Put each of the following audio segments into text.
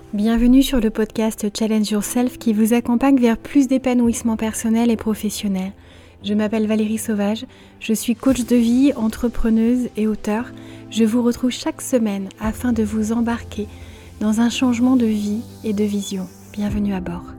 Bienvenue sur le podcast Challenge Yourself qui vous accompagne vers plus d'épanouissement personnel et professionnel. Je m'appelle Valérie Sauvage, je suis coach de vie, entrepreneuse et auteure. Je vous retrouve chaque semaine afin de vous embarquer dans un changement de vie et de vision. Bienvenue à bord.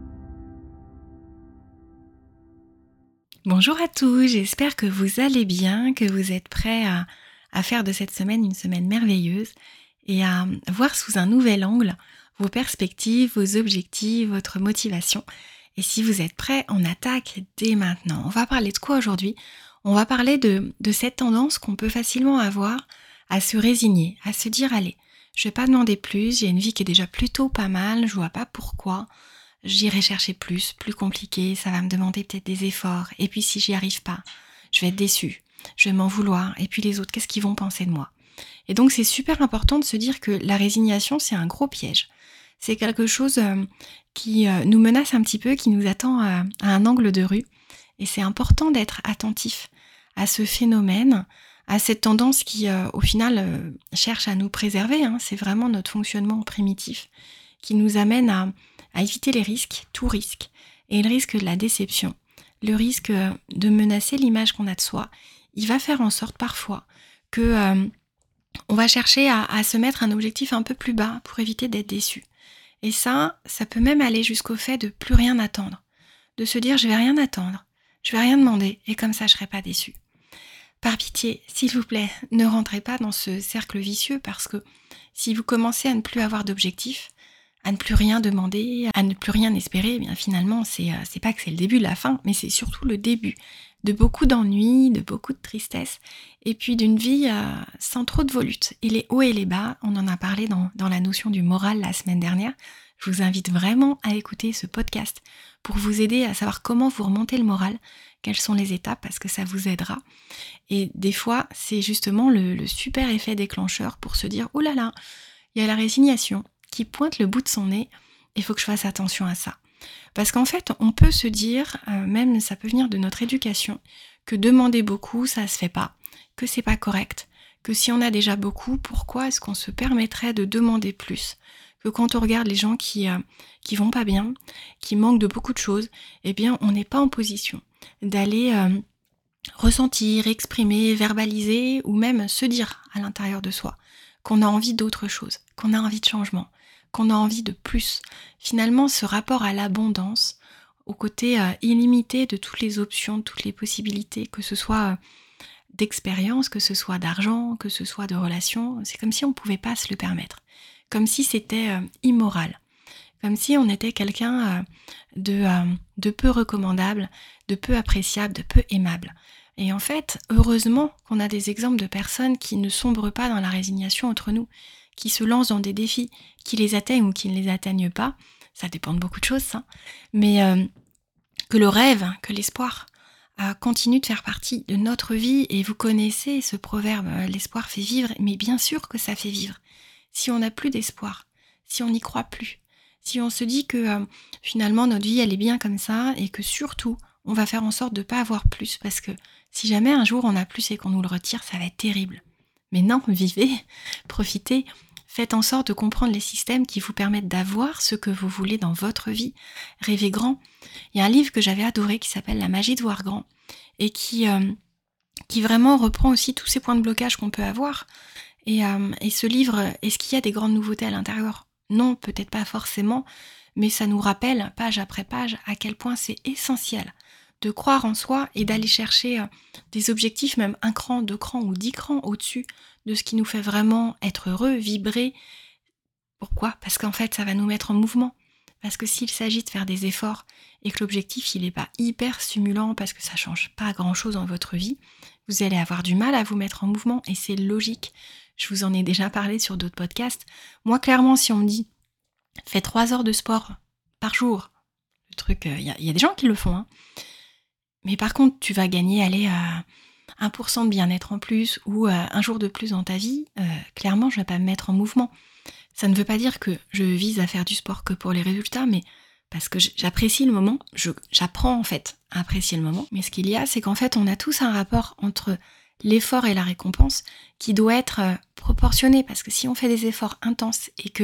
Bonjour à tous, j'espère que vous allez bien, que vous êtes prêts à faire de cette semaine une semaine merveilleuse et à voir sous un nouvel angle vos perspectives, vos objectifs, votre motivation. Et si vous êtes prêts, on attaque dès maintenant. On va parler de quoi aujourd'hui ? On va parler de cette tendance qu'on peut facilement avoir à se résigner, à se dire allez, je vais pas demander plus, j'ai une vie qui est déjà plutôt pas mal, je vois pas pourquoi j'irai chercher plus compliqué, ça va me demander peut-être des efforts. Et puis si j'y arrive pas, je vais être déçue, je vais m'en vouloir. Et puis les autres, qu'est-ce qu'ils vont penser de moi ? Et donc c'est super important de se dire que la résignation, c'est un gros piège. C'est quelque chose qui nous menace un petit peu, qui nous attend à un angle de rue. Et c'est important d'être attentif à ce phénomène, à cette tendance qui, au final, cherche à nous préserver. C'est vraiment notre fonctionnement primitif qui nous amène à éviter les risques, tout risque. Et le risque de la déception, le risque de menacer l'image qu'on a de soi, il va faire en sorte parfois que on va chercher à se mettre un objectif un peu plus bas pour éviter d'être déçu. Et ça peut même aller jusqu'au fait de plus rien attendre. De se dire, je vais rien attendre, je vais rien demander, et comme ça, je serai pas déçue. Par pitié, s'il vous plaît, ne rentrez pas dans ce cercle vicieux, parce que si vous commencez à ne plus avoir d'objectif, à ne plus rien demander, à ne plus rien espérer, eh bien finalement, c'est pas que c'est le début de la fin, mais c'est surtout le début de beaucoup d'ennuis, de beaucoup de tristesse, et puis d'une vie sans trop de volutes. Et les hauts et les bas, on en a parlé dans la notion du moral la semaine dernière. Je vous invite vraiment à écouter ce podcast pour vous aider à savoir comment vous remonter le moral, quelles sont les étapes, parce que ça vous aidera. Et des fois, c'est justement le super effet déclencheur pour se dire « Oh là là, il y a la résignation qui pointe le bout de son nez, il faut que je fasse attention à ça ». Parce qu'en fait, on peut se dire, même ça peut venir de notre éducation, que demander beaucoup, ça se fait pas, que c'est pas correct, que si on a déjà beaucoup, pourquoi est-ce qu'on se permettrait de demander plus ? Que quand on regarde les gens qui vont pas bien, qui manquent de beaucoup de choses, eh bien on n'est pas en position d'aller ressentir, exprimer, verbaliser ou même se dire à l'intérieur de soi qu'on a envie d'autre chose, qu'on a envie de changement, qu'on a envie de plus. Finalement, ce rapport à l'abondance, au côté illimité de toutes les options, de toutes les possibilités, que ce soit d'expérience, que ce soit d'argent, que ce soit de relations, c'est comme si on ne pouvait pas se le permettre. Comme si c'était immoral. Comme si on était quelqu'un de peu recommandable, de peu appréciable, de peu aimable. Et en fait, heureusement qu'on a des exemples de personnes qui ne sombrent pas dans la résignation entre nous, qui se lancent dans des défis, qui les atteignent ou qui ne les atteignent pas, ça dépend de beaucoup de choses, ça, mais que le rêve, que l'espoir continue de faire partie de notre vie. Et vous connaissez ce proverbe, l'espoir fait vivre, mais bien sûr que ça fait vivre. Si on n'a plus d'espoir, si on n'y croit plus, si on se dit que finalement notre vie elle est bien comme ça et que surtout on va faire en sorte de ne pas avoir plus, parce que si jamais un jour on a plus et qu'on nous le retire, ça va être terrible. Mais non, vivez, profitez, faites en sorte de comprendre les systèmes qui vous permettent d'avoir ce que vous voulez dans votre vie. Rêvez grand. Il y a un livre que j'avais adoré qui s'appelle La magie de voir grand et qui vraiment reprend aussi tous ces points de blocage qu'on peut avoir. Et ce livre, est-ce qu'il y a des grandes nouveautés à l'intérieur ? Non, peut-être pas forcément, mais ça nous rappelle, page après page, à quel point c'est essentiel de croire en soi et d'aller chercher des objectifs, même 1 cran, 2 crans ou 10 crans au-dessus de ce qui nous fait vraiment être heureux, vibrer. Pourquoi ? Parce qu'en fait, ça va nous mettre en mouvement. Parce que s'il s'agit de faire des efforts et que l'objectif, il n'est pas hyper stimulant parce que ça ne change pas grand-chose dans votre vie, vous allez avoir du mal à vous mettre en mouvement et c'est logique. Je vous en ai déjà parlé sur d'autres podcasts. Moi, clairement, si on me dit « fais 3 heures de sport par jour », le truc, il y a des gens qui le font, mais par contre, tu vas gagner, à 1% de bien-être en plus ou 1 jour de plus dans ta vie, clairement, je ne vais pas me mettre en mouvement. Ça ne veut pas dire que je vise à faire du sport que pour les résultats, mais parce que j'apprécie le moment, j'apprends en fait à apprécier le moment. Mais ce qu'il y a, c'est qu'en fait, on a tous un rapport entre l'effort et la récompense qui doit être proportionné, parce que si on fait des efforts intenses et que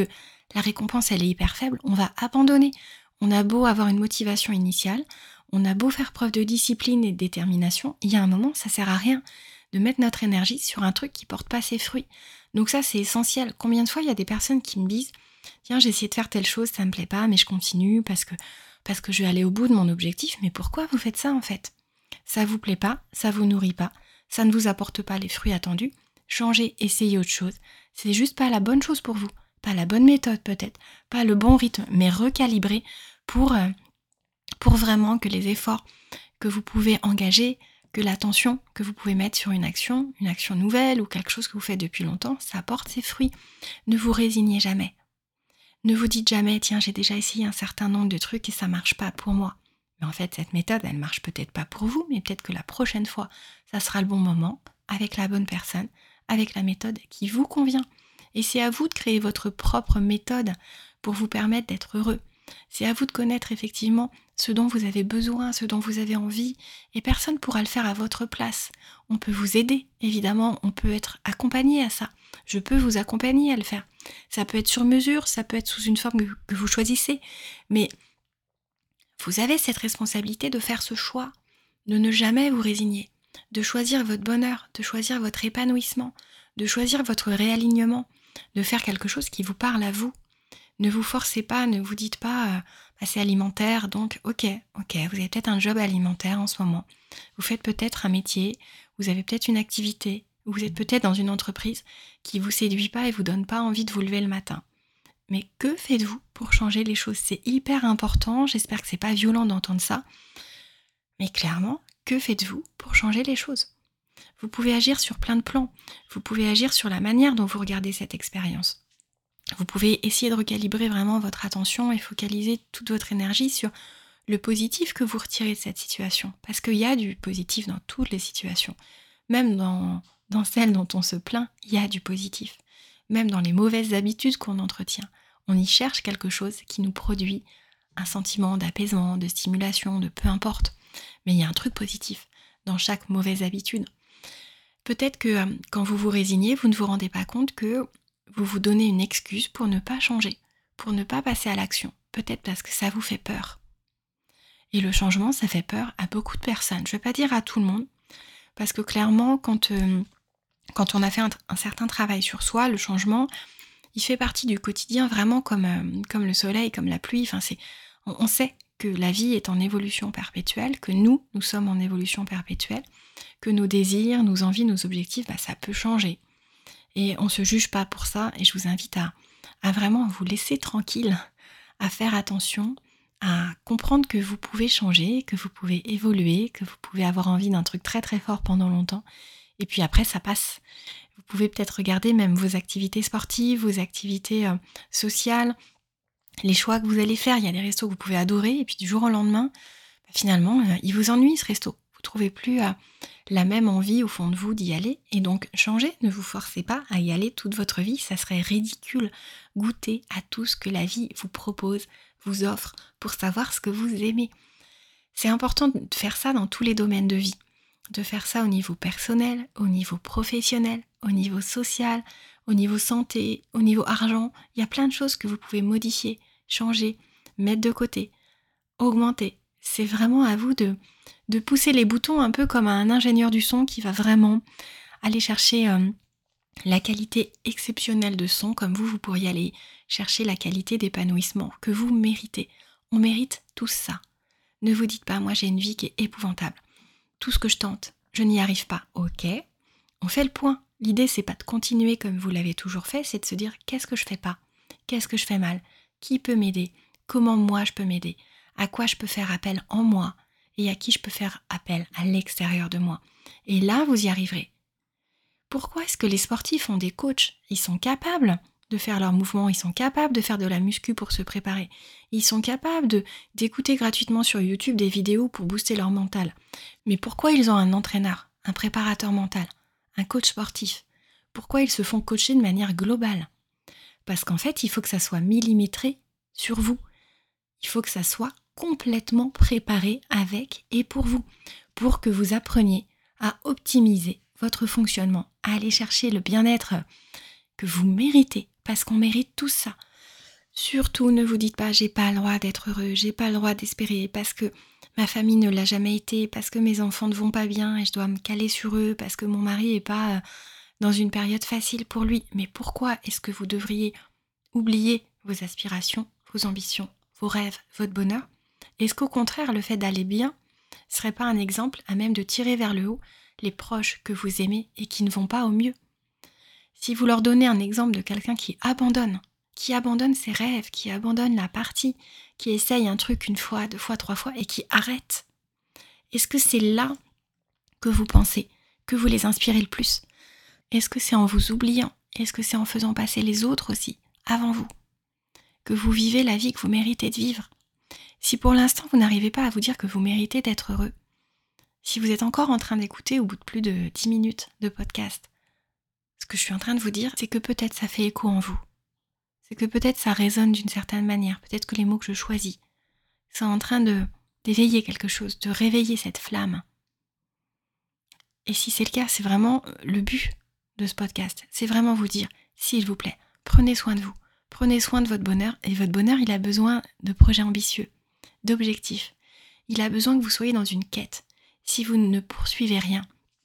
la récompense elle est hyper faible, on va abandonner. On a beau avoir une motivation initiale, on a beau faire preuve de discipline et de détermination, il y a un moment, ça sert à rien de mettre notre énergie sur un truc qui porte pas ses fruits. Donc ça, c'est essentiel. Combien de fois il y a des personnes qui me disent « Tiens, j'ai essayé de faire telle chose, ça me plaît pas, mais je continue parce que je vais aller au bout de mon objectif. » Mais pourquoi vous faites ça en fait ? Ça vous plaît pas, ça vous nourrit pas, ça ne vous apporte pas les fruits attendus. Changez, essayez autre chose. C'est juste pas la bonne chose pour vous. Pas la bonne méthode peut-être, pas le bon rythme, mais recalibrer pour vraiment que les efforts que vous pouvez engager, que l'attention que vous pouvez mettre sur une action nouvelle ou quelque chose que vous faites depuis longtemps, ça apporte ses fruits. Ne vous résignez jamais. Ne vous dites jamais, tiens, j'ai déjà essayé un certain nombre de trucs et ça marche pas pour moi. Mais en fait, cette méthode, elle marche peut-être pas pour vous, mais peut-être que la prochaine fois, ça sera le bon moment, avec la bonne personne, avec la méthode qui vous convient. Et c'est à vous de créer votre propre méthode pour vous permettre d'être heureux. C'est à vous de connaître effectivement ce dont vous avez besoin, ce dont vous avez envie, et personne ne pourra le faire à votre place. On peut vous aider, évidemment, on peut être accompagné à ça. Je peux vous accompagner à le faire. Ça peut être sur mesure, ça peut être sous une forme que vous choisissez, mais vous avez cette responsabilité de faire ce choix, de ne jamais vous résigner, de choisir votre bonheur, de choisir votre épanouissement, de choisir votre réalignement, de faire quelque chose qui vous parle à vous. Ne vous forcez pas, ne vous dites pas c'est alimentaire, donc ok, vous avez peut-être un job alimentaire en ce moment, vous faites peut-être un métier, vous avez peut-être une activité, ou vous êtes peut-être dans une entreprise qui vous séduit pas et vous donne pas envie de vous lever le matin. Mais que faites-vous pour changer les choses ? C'est hyper important, j'espère que c'est pas violent d'entendre ça, mais clairement, que faites-vous pour changer les choses ? Vous pouvez agir sur plein de plans, vous pouvez agir sur la manière dont vous regardez cette expérience. Vous pouvez essayer de recalibrer vraiment votre attention et focaliser toute votre énergie sur le positif que vous retirez de cette situation. Parce qu'il y a du positif dans toutes les situations. Même dans celles dont on se plaint, il y a du positif. Même dans les mauvaises habitudes qu'on entretient, on y cherche quelque chose qui nous produit un sentiment d'apaisement, de stimulation, de peu importe. Mais il y a un truc positif dans chaque mauvaise habitude. Peut-être que quand vous vous résignez, vous ne vous rendez pas compte que vous vous donnez une excuse pour ne pas changer, pour ne pas passer à l'action. Peut-être parce que ça vous fait peur. Et le changement, ça fait peur à beaucoup de personnes. Je ne vais pas dire à tout le monde, parce que clairement, quand on a fait un certain travail sur soi, le changement, il fait partie du quotidien vraiment comme le soleil, comme la pluie. Enfin, on sait que la vie est en évolution perpétuelle, que nous sommes en évolution perpétuelle, que nos désirs, nos envies, nos objectifs, ça peut changer. Et on ne se juge pas pour ça, et je vous invite à vraiment vous laisser tranquille, à faire attention, à comprendre que vous pouvez changer, que vous pouvez évoluer, que vous pouvez avoir envie d'un truc très très fort pendant longtemps, et puis après ça passe. Vous pouvez peut-être regarder même vos activités sportives, vos activités sociales, les choix que vous allez faire. Il y a des restos que vous pouvez adorer, et puis du jour au lendemain, finalement, il vous ennuie ce resto. Vous ne trouvez plus la même envie au fond de vous d'y aller, et donc changez, ne vous forcez pas à y aller toute votre vie, ça serait ridicule. Goûtez à tout ce que la vie vous propose, vous offre, pour savoir ce que vous aimez. C'est important de faire ça dans tous les domaines de vie, de faire ça au niveau personnel, au niveau professionnel, au niveau social, au niveau santé, au niveau argent. Il y a plein de choses que vous pouvez modifier, changer, mettre de côté, augmenter. C'est vraiment à vous de pousser les boutons un peu comme un ingénieur du son qui va vraiment aller chercher la qualité exceptionnelle de son, comme vous pourriez aller chercher la qualité d'épanouissement que vous méritez. On mérite tout ça. Ne vous dites pas, moi j'ai une vie qui est épouvantable. Tout ce que je tente, je n'y arrive pas. Ok, on fait le point. L'idée, c'est pas de continuer comme vous l'avez toujours fait, c'est de se dire qu'est-ce que je fais pas ? Qu'est-ce que je fais mal ? Qui peut m'aider ? Comment moi je peux m'aider ? À quoi je peux faire appel en moi ? Et à qui je peux faire appel à l'extérieur de moi ? Et là, vous y arriverez. Pourquoi est-ce que les sportifs ont des coachs ? Ils sont capables de faire leurs mouvements, ils sont capables de faire de la muscu pour se préparer. Ils sont capables d'écouter gratuitement sur YouTube des vidéos pour booster leur mental. Mais pourquoi ils ont un entraîneur, un préparateur mental, un coach sportif ? Pourquoi ils se font coacher de manière globale ? Parce qu'en fait, il faut que ça soit millimétré sur vous. Il faut que ça soit complètement préparé avec et pour vous, pour que vous appreniez à optimiser votre fonctionnement, à aller chercher le bien-être que vous méritez, parce qu'on mérite tout ça. Surtout ne vous dites pas j'ai pas le droit d'être heureux, j'ai pas le droit d'espérer parce que ma famille ne l'a jamais été, parce que mes enfants ne vont pas bien et je dois me caler sur eux, parce que mon mari est pas dans une période facile pour lui. Mais pourquoi est-ce que vous devriez oublier vos aspirations, vos ambitions, vos rêves, votre bonheur? Est-ce qu'au contraire, le fait d'aller bien serait pas un exemple à même de tirer vers le haut les proches que vous aimez et qui ne vont pas au mieux? Si vous leur donnez un exemple de quelqu'un qui abandonne ses rêves, qui abandonne la partie, qui essaye un truc une fois, deux fois, trois fois et qui arrête, est-ce que c'est là que vous pensez que vous les inspirez le plus? Est-ce que c'est en vous oubliant? Est-ce que c'est en faisant passer les autres aussi avant vous que vous vivez la vie que vous méritez de vivre? Si pour l'instant vous n'arrivez pas à vous dire que vous méritez d'être heureux, si vous êtes encore en train d'écouter au bout de plus de 10 minutes de podcast, ce que je suis en train de vous dire, c'est que peut-être ça fait écho en vous. C'est que peut-être ça résonne d'une certaine manière. Peut-être que les mots que je choisis sont en train d'éveiller quelque chose, de réveiller cette flamme. Et si c'est le cas, c'est vraiment le but de ce podcast. C'est vraiment vous dire, s'il vous plaît, prenez soin de vous. Prenez soin de votre bonheur. Et votre bonheur, il a besoin de projets ambitieux, d'objectifs. Il a besoin que vous soyez dans une quête. Si vous ne poursuivez rien,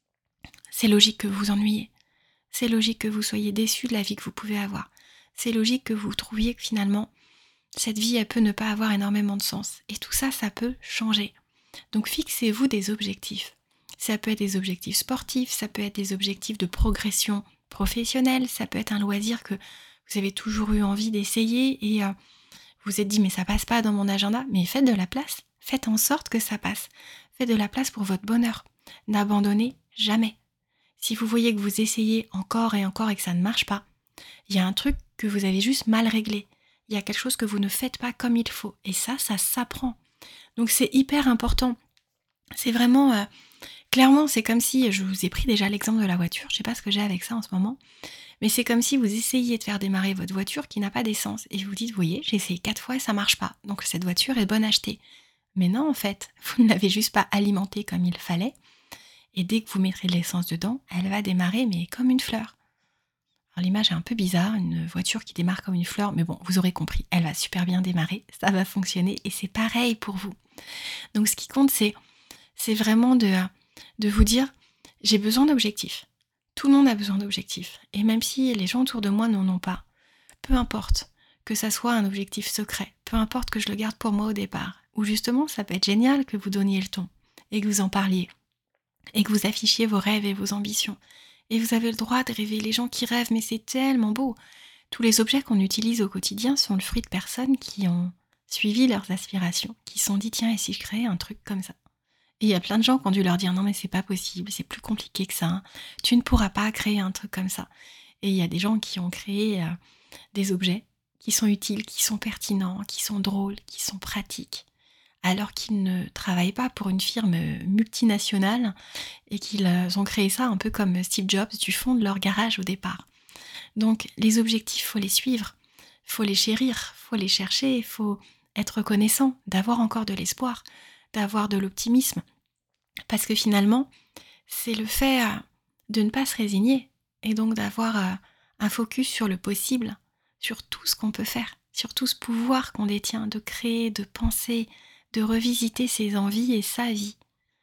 c'est logique que vous vous ennuyiez. C'est logique que vous soyez déçu de la vie que vous pouvez avoir. C'est logique que vous trouviez que finalement, cette vie, elle peut ne pas avoir énormément de sens. Et tout ça, ça peut changer. Donc fixez-vous des objectifs. Ça peut être des objectifs sportifs, ça peut être des objectifs de progression professionnelle, ça peut être un loisir que vous avez toujours eu envie d'essayer et vous vous êtes dit mais ça passe pas dans mon agenda. Mais faites de la place, faites en sorte que ça passe. Faites de la place pour votre bonheur. N'abandonnez jamais. Si vous voyez que vous essayez encore et encore et que ça ne marche pas, il y a un truc que vous avez juste mal réglé. Il y a quelque chose que vous ne faites pas comme il faut. Et ça s'apprend. Donc c'est hyper important. C'est vraiment... clairement, c'est comme si... Je vous ai pris déjà l'exemple de la voiture. Je sais pas ce que j'ai avec ça en ce moment. Mais c'est comme si vous essayiez de faire démarrer votre voiture qui n'a pas d'essence. Et vous dites, vous voyez, j'ai essayé 4 fois et ça marche pas. Donc cette voiture est bonne à acheter. Mais non, en fait, vous ne l'avez juste pas alimentée comme il fallait. Et dès que vous mettrez de l'essence dedans, elle va démarrer, mais comme une fleur. Alors l'image est un peu bizarre, une voiture qui démarre comme une fleur, mais bon, vous aurez compris, elle va super bien démarrer, ça va fonctionner, et c'est pareil pour vous. Donc ce qui compte, c'est vraiment de vous dire, j'ai besoin d'objectifs. Tout le monde a besoin d'objectifs. Et même si les gens autour de moi n'en ont pas, peu importe que ça soit un objectif secret, peu importe que je le garde pour moi au départ, ou justement, ça peut être génial que vous donniez le ton, et que vous en parliez, et que vous affichiez vos rêves et vos ambitions. Et vous avez le droit de rêver. Les gens qui rêvent, mais c'est tellement beau. Tous les objets qu'on utilise au quotidien sont le fruit de personnes qui ont suivi leurs aspirations, qui se sont dit tiens, et si je créais un truc comme ça? Et il y a plein de gens qui ont dû leur dire non mais c'est pas possible, c'est plus compliqué que ça, hein. Tu ne pourras pas créer un truc comme ça. Et il y a des gens qui ont créé des objets qui sont utiles, qui sont pertinents, qui sont drôles, qui sont pratiques, alors qu'ils ne travaillent pas pour une firme multinationale et qu'ils ont créé ça un peu comme Steve Jobs du fond de leur garage au départ. Donc les objectifs, faut les suivre, faut les chérir, faut les chercher, il faut être reconnaissant, d'avoir encore de l'espoir, d'avoir de l'optimisme. Parce que finalement, c'est le fait de ne pas se résigner et donc d'avoir un focus sur le possible, sur tout ce qu'on peut faire, sur tout ce pouvoir qu'on détient, de créer, de penser, de revisiter ses envies et sa vie,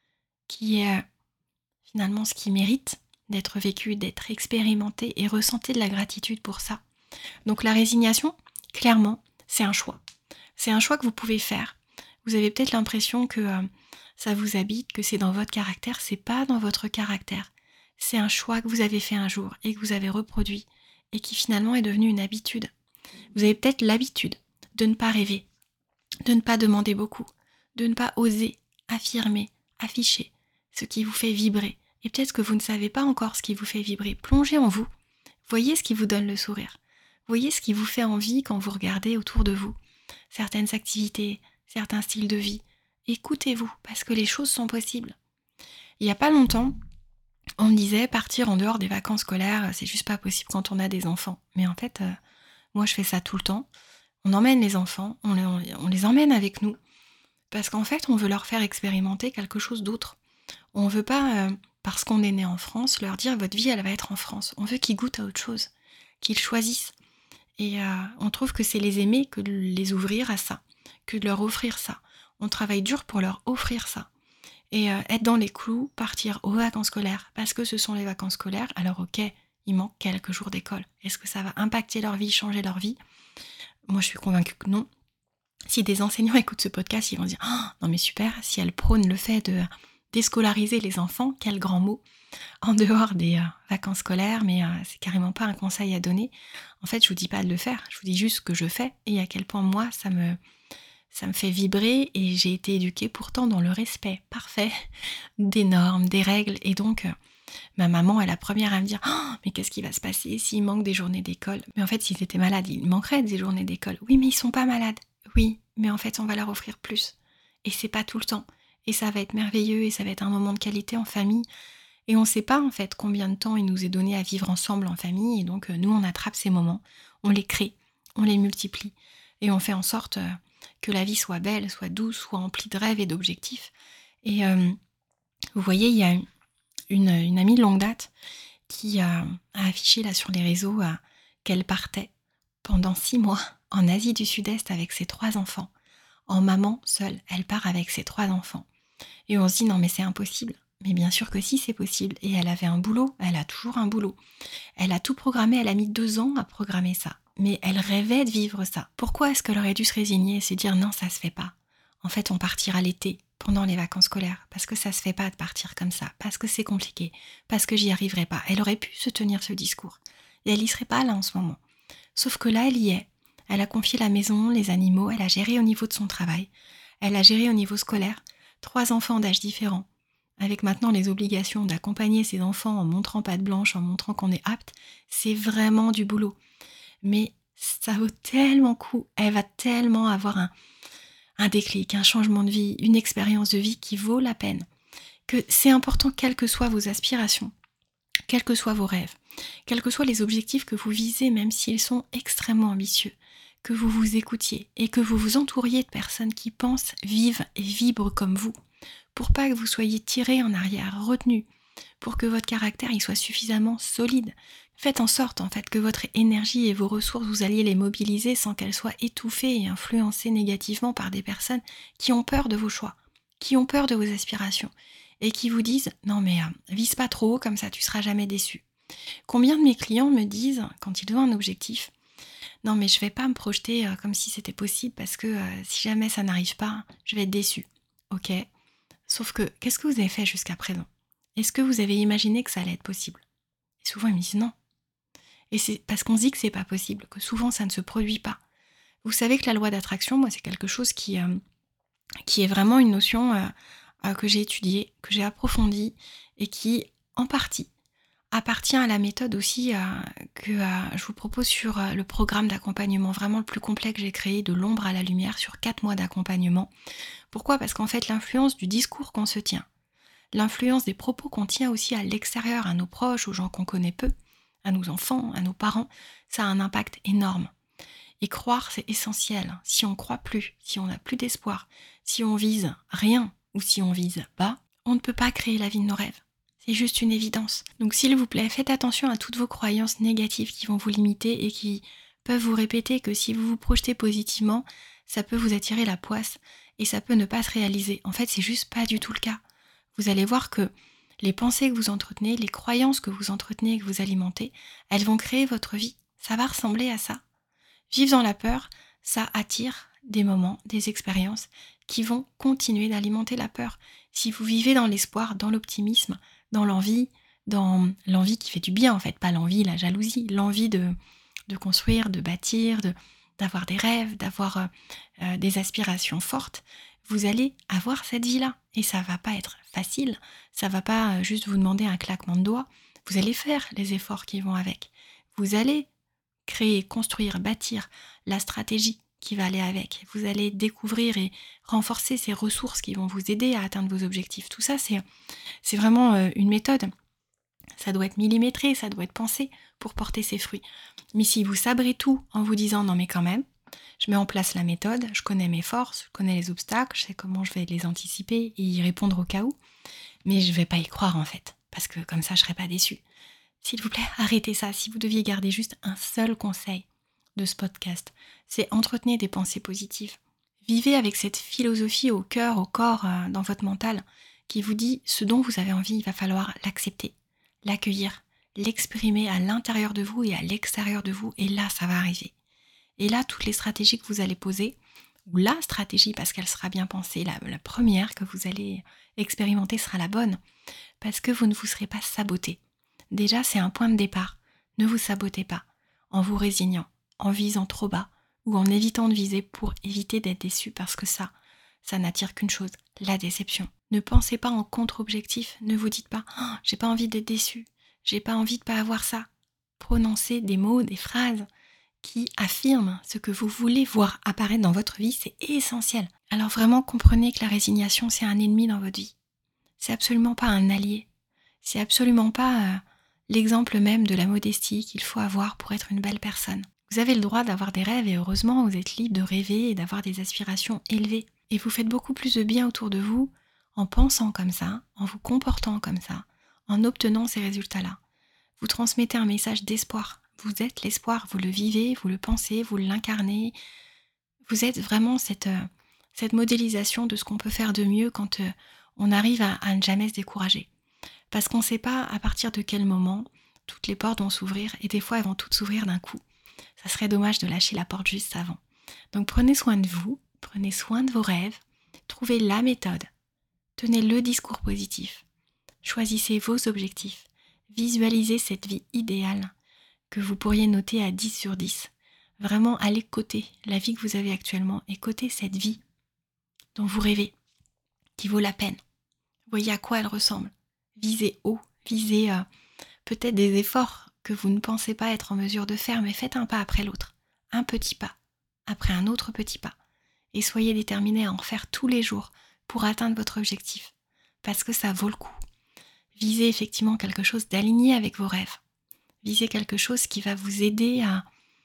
qui est finalement ce qui mérite d'être vécu, d'être expérimenté et ressentez de la gratitude pour ça. Donc la résignation, clairement, c'est un choix. C'est un choix que vous pouvez faire. Vous avez peut-être l'impression que ça vous habite, que c'est dans votre caractère, c'est pas dans votre caractère. C'est un choix que vous avez fait un jour et que vous avez reproduit et qui finalement est devenu une habitude. Vous avez peut-être l'habitude de ne pas rêver, de ne pas demander beaucoup, de ne pas oser affirmer, afficher ce qui vous fait vibrer. Et peut-être que vous ne savez pas encore ce qui vous fait vibrer. Plongez en vous. Voyez ce qui vous donne le sourire. Voyez ce qui vous fait envie quand vous regardez autour de vous. Certaines activités, certains styles de vie. Écoutez-vous, parce que les choses sont possibles. Il n'y a pas longtemps, on me disait partir en dehors des vacances scolaires, c'est juste pas possible quand on a des enfants. Mais en fait, moi je fais ça tout le temps. On emmène les enfants, on les emmène avec nous. Parce qu'en fait, on veut leur faire expérimenter quelque chose d'autre. On veut pas, parce qu'on est né en France, leur dire votre vie, elle va être en France. On veut qu'ils goûtent à autre chose, qu'ils choisissent. Et on trouve que c'est les aimer que de les ouvrir à ça, que de leur offrir ça. On travaille dur pour leur offrir ça. Et être dans les clous, partir aux vacances scolaires, parce que ce sont les vacances scolaires, alors ok, il manque quelques jours d'école. Est-ce que ça va impacter leur vie, changer leur vie? Moi, je suis convaincue que non. Si des enseignants écoutent ce podcast, ils vont dire «Oh, non mais super, si elle prône le fait de déscolariser les enfants, quel grand mot, en dehors des vacances scolaires, mais c'est carrément pas un conseil à donner». En fait, je vous dis pas de le faire, je vous dis juste ce que je fais et à quel point moi, ça me fait vibrer et j'ai été éduquée pourtant dans le respect parfait des normes, des règles. Et donc, ma maman est la première à me dire «Oh, mais qu'est-ce qui va se passer s'il manque des journées d'école?» Mais en fait, s'ils étaient malades, il manquerait des journées d'école. Oui, mais ils sont pas malades. Oui, mais en fait, on va leur offrir plus. Et c'est pas tout le temps. Et ça va être merveilleux et ça va être un moment de qualité en famille. Et on sait pas en fait combien de temps il nous est donné à vivre ensemble en famille. Et donc, nous, on attrape ces moments, on les crée, on les multiplie. Et on fait en sorte que la vie soit belle, soit douce, soit remplie de rêves et d'objectifs. Et vous voyez, il y a une amie de longue date qui a affiché là sur les réseaux qu'elle partait pendant 6 mois en Asie du Sud-Est avec ses 3 enfants. En maman seule, elle part avec ses 3 enfants. Et on se dit non mais c'est impossible. Mais bien sûr que si, c'est possible. Et elle avait un boulot, elle a toujours un boulot. Elle a tout programmé, elle a mis 2 ans à programmer ça. Mais elle rêvait de vivre ça. Pourquoi est-ce qu'elle aurait dû se résigner et se dire non, ça se fait pas? En fait, on partira l'été, pendant les vacances scolaires, parce que ça se fait pas de partir comme ça, parce que c'est compliqué, parce que j'y arriverai pas. Elle aurait pu se tenir ce discours. Et elle y serait pas là en ce moment. Sauf que là, elle y est. Elle a confié la maison, les animaux, elle a géré au niveau de son travail. Elle a géré au niveau scolaire 3 enfants d'âge différents. Avec maintenant les obligations d'accompagner ses enfants en montrant patte blanche, en montrant qu'on est apte, c'est vraiment du boulot. Mais ça vaut tellement le coup. Elle va tellement avoir un déclic, un changement de vie, une expérience de vie qui vaut la peine. Que c'est important quelles que soient vos aspirations, quels que soient vos rêves, quels que soient les objectifs que vous visez, même s'ils sont extrêmement ambitieux, que vous vous écoutiez et que vous vous entouriez de personnes qui pensent, vivent et vibrent comme vous, pour pas que vous soyez tirés en arrière, retenus, pour que votre caractère y soit suffisamment solide. Faites en sorte en fait que votre énergie et vos ressources, vous alliez les mobiliser sans qu'elles soient étouffées et influencées négativement par des personnes qui ont peur de vos choix, qui ont peur de vos aspirations et qui vous disent non mais vise pas trop haut comme ça tu seras jamais déçu. Combien de mes clients me disent quand ils ont un objectif non mais je vais pas me projeter comme si c'était possible parce que si jamais ça n'arrive pas, je vais être déçu. Ok, sauf que qu'est-ce que vous avez fait jusqu'à présent? Est-ce que vous avez imaginé que ça allait être possible? Et souvent ils me disent non. Et c'est parce qu'on se dit que c'est pas possible, que souvent ça ne se produit pas. Vous savez que la loi d'attraction, moi c'est quelque chose qui est vraiment une notion que j'ai étudiée, que j'ai approfondie et qui, en partie, appartient à la méthode aussi que je vous propose sur le programme d'accompagnement vraiment le plus complet que j'ai créé, de l'ombre à la lumière, sur 4 mois d'accompagnement. Pourquoi? Parce qu'en fait, l'influence du discours qu'on se tient, l'influence des propos qu'on tient aussi à l'extérieur, à nos proches, aux gens qu'on connaît peu, à nos enfants, à nos parents, ça a un impact énorme. Et croire, c'est essentiel. Si on ne croit plus, si on n'a plus d'espoir, si on vise rien ou si on vise bas, on ne peut pas créer la vie de nos rêves. C'est juste une évidence. Donc s'il vous plaît, faites attention à toutes vos croyances négatives qui vont vous limiter et qui peuvent vous répéter que si vous vous projetez positivement, ça peut vous attirer la poisse et ça peut ne pas se réaliser. En fait, c'est juste pas du tout le cas. Vous allez voir que les pensées que vous entretenez, les croyances que vous entretenez et que vous alimentez, elles vont créer votre vie. Ça va ressembler à ça. Vivre dans la peur, ça attire des moments, des expériences qui vont continuer d'alimenter la peur. Si vous vivez dans l'espoir, dans l'optimisme, dans l'envie qui fait du bien en fait, pas l'envie, la jalousie, l'envie de construire, de bâtir, d'avoir des rêves, d'avoir des aspirations fortes, vous allez avoir cette vie-là. Et ça va pas être facile, ça va pas juste vous demander un claquement de doigts, vous allez faire les efforts qui vont avec. Vous allez créer, construire, bâtir la stratégie qui va aller avec. Vous allez découvrir et renforcer ces ressources qui vont vous aider à atteindre vos objectifs. Tout ça, c'est vraiment une méthode. Ça doit être millimétré, ça doit être pensé pour porter ses fruits. Mais si vous sabrez tout en vous disant non mais quand même, je mets en place la méthode, je connais mes forces, je connais les obstacles, je sais comment je vais les anticiper et y répondre au cas où, mais je vais pas y croire en fait, parce que comme ça je serai pas déçue. S'il vous plaît, arrêtez ça. Si vous deviez garder juste un seul conseil de ce podcast. C'est entretenir des pensées positives. Vivez avec cette philosophie au cœur, au corps, dans votre mental, qui vous dit ce dont vous avez envie, il va falloir l'accepter, l'accueillir, l'exprimer à l'intérieur de vous et à l'extérieur de vous, et là, ça va arriver. Et là, toutes les stratégies que vous allez poser, ou la stratégie, parce qu'elle sera bien pensée, la première que vous allez expérimenter sera la bonne, parce que vous ne vous serez pas saboté. Déjà, c'est un point de départ. Ne vous sabotez pas, en vous résignant, en visant trop bas, ou en évitant de viser pour éviter d'être déçu, parce que ça n'attire qu'une chose, la déception. Ne pensez pas en contre-objectif, ne vous dites pas « j'ai pas envie d'être déçu, j'ai pas envie de pas avoir ça ». Prononcez des mots, des phrases qui affirment ce que vous voulez voir apparaître dans votre vie, c'est essentiel. Alors vraiment, comprenez que la résignation, c'est un ennemi dans votre vie. C'est absolument pas un allié. C'est absolument pas l'exemple même de la modestie qu'il faut avoir pour être une belle personne. Vous avez le droit d'avoir des rêves et heureusement, vous êtes libre de rêver et d'avoir des aspirations élevées. Et vous faites beaucoup plus de bien autour de vous en pensant comme ça, en vous comportant comme ça, en obtenant ces résultats-là. Vous transmettez un message d'espoir. Vous êtes l'espoir, vous le vivez, vous le pensez, vous l'incarnez. Vous êtes vraiment cette modélisation de ce qu'on peut faire de mieux quand on arrive à ne jamais se décourager. Parce qu'on ne sait pas à partir de quel moment toutes les portes vont s'ouvrir et des fois elles vont toutes s'ouvrir d'un coup. Ça serait dommage de lâcher la porte juste avant. Donc prenez soin de vous, prenez soin de vos rêves, trouvez la méthode, tenez le discours positif, choisissez vos objectifs, visualisez cette vie idéale que vous pourriez noter à 10 sur 10. Vraiment allez coter la vie que vous avez actuellement et coter cette vie dont vous rêvez, qui vaut la peine. Voyez à quoi elle ressemble. Visez haut, visez peut-être des efforts que vous ne pensez pas être en mesure de faire, mais faites un pas après l'autre, un petit pas, après un autre petit pas. Et soyez déterminés à en faire tous les jours pour atteindre votre objectif, parce que ça vaut le coup. Visez effectivement quelque chose d'aligné avec vos rêves. Visez quelque chose qui va vous aider à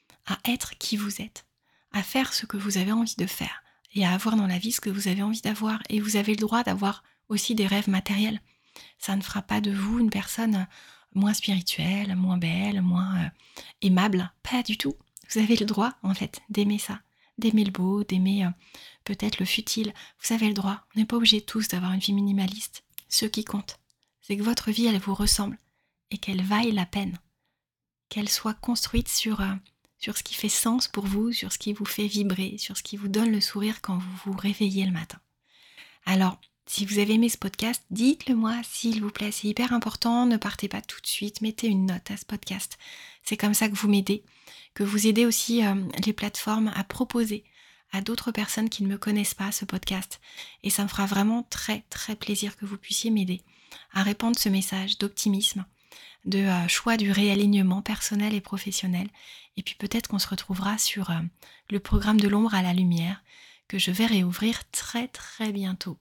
être qui vous êtes, à faire ce que vous avez envie de faire et à avoir dans la vie ce que vous avez envie d'avoir. Et vous avez le droit d'avoir aussi des rêves matériels. Ça ne fera pas de vous une personne moins spirituelle, moins belle, moins aimable. Pas du tout. Vous avez le droit, en fait, d'aimer ça, d'aimer le beau, d'aimer peut-être le futile. Vous avez le droit. On n'est pas obligés tous d'avoir une vie minimaliste. Ce qui compte, c'est que votre vie, elle vous ressemble et qu'elle vaille la peine. Qu'elle soit construite sur ce qui fait sens pour vous, sur ce qui vous fait vibrer, sur ce qui vous donne le sourire quand vous vous réveillez le matin. Alors, si vous avez aimé ce podcast, dites-le moi s'il vous plaît, c'est hyper important, ne partez pas tout de suite, mettez une note à ce podcast. C'est comme ça que vous m'aidez, que vous aidez aussi les plateformes à proposer à d'autres personnes qui ne me connaissent pas ce podcast. Et ça me fera vraiment très très plaisir que vous puissiez m'aider à répandre ce message d'optimisme, de choix du réalignement personnel et professionnel. Et puis peut-être qu'on se retrouvera sur le programme de l'ombre à la lumière que je vais réouvrir très très bientôt.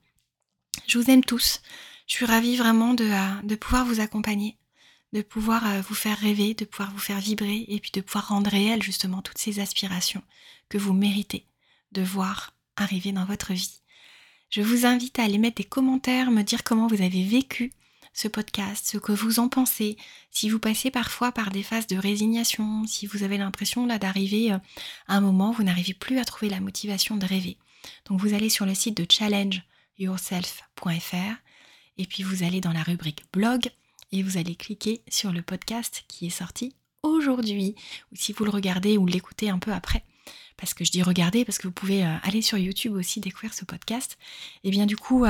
Je vous aime tous. Je suis ravie vraiment de pouvoir vous accompagner, de pouvoir vous faire rêver, de pouvoir vous faire vibrer et puis de pouvoir rendre réelles justement toutes ces aspirations que vous méritez de voir arriver dans votre vie. Je vous invite à aller mettre des commentaires, me dire comment vous avez vécu ce podcast, ce que vous en pensez, si vous passez parfois par des phases de résignation, si vous avez l'impression là d'arriver à un moment où vous n'arrivez plus à trouver la motivation de rêver. Donc vous allez sur le site de challengeyourself.fr et puis vous allez dans la rubrique blog et vous allez cliquer sur le podcast qui est sorti aujourd'hui, ou si vous le regardez ou l'écoutez un peu après, parce que je dis regarder parce que vous pouvez aller sur YouTube aussi découvrir ce podcast, et bien du coup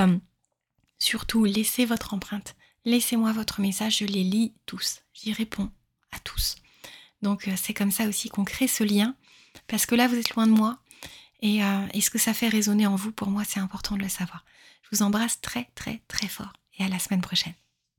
surtout laissez votre empreinte. Laissez-moi votre message, je les lis tous, j'y réponds à tous. Donc c'est comme ça aussi qu'on crée ce lien, parce que là vous êtes loin de moi, et ce que ça fait résonner en vous, pour moi c'est important de le savoir. Je vous embrasse très très très fort, et à la semaine prochaine.